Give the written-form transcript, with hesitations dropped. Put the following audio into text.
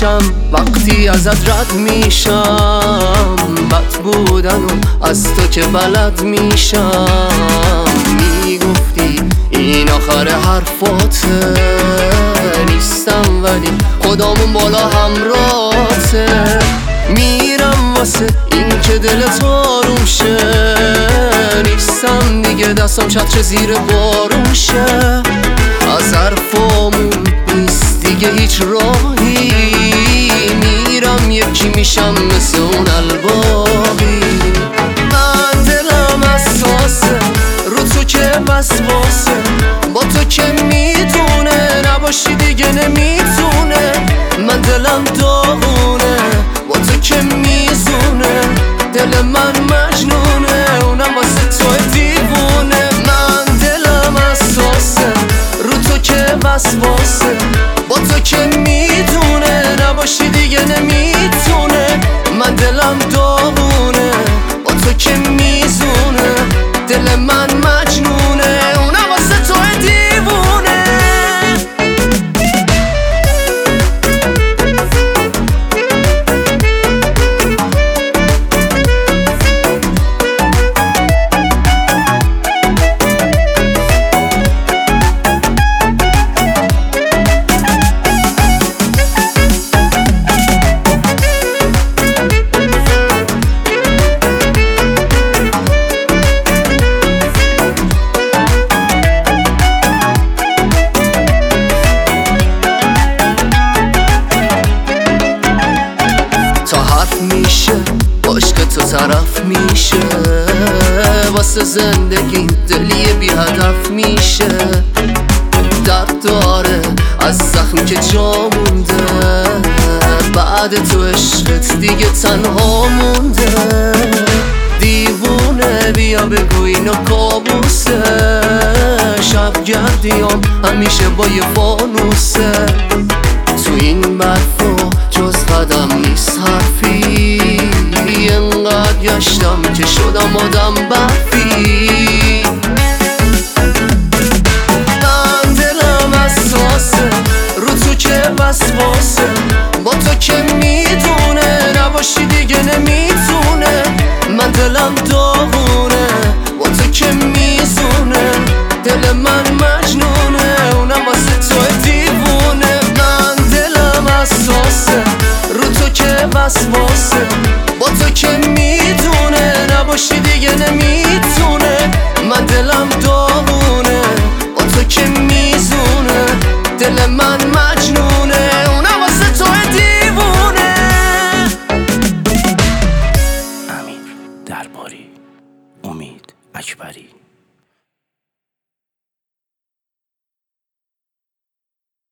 میشم وقتی ازت رد میشم، بد بودن و از تو که بلد میشم. میگفتی این آخر حرفاته، نیستم ولی خدامون بالا همراته. میرم واسه این که دلت آروم شه، نیستم دیگه دستم چتر زیر بارون شه. از حرفامون نیست دیگه هیچ راهی، میرم یکی میشم مثل اون الباقی. من دلم حساسه رو تو که وسواسه، با تو که میدونه نباشی دیگه نمیتونه. من دلم داغونه با تو که میزونه، دل من مجنونه اونم واسه تو دیوونه. من دلم حساسه رو تو که وسواسه، با تو که میدونه نباشی دیگه نمیتونه. من دلم داغونه با تو که میزونه، دل من مجنونه اونم واسه تو دیوونه. میشه عشق تو طرف میشه، واسه زندگی دلی بی هدف میشه. درد داره از زخم که جا مونده، بعد تو عشقت دیگه تنها مونده. دیوونه بیا بگو اینو کابوسه، شب گردیام همیشه با یه فانوسه. تو این برفا جز قدم نیست حرفی، انقدر گشتم که شدم آدم برفی. من دلم حساسه رو تو که وسواسه، با تو که میدونه نباشی دیگه نمیتونه. من دلم داغونه با تو که میزونه، دل من مجنونه اونم واسه تو دیوونه. من دلم حساسه رو تو که وسواسه، با تو که میدونه نباشی دیگه نمیتونه. من دلم داغونه با تو که میزونه، دل من مجنونه اونم واسه تو دیوونه. امیر درباری، امید اکبری.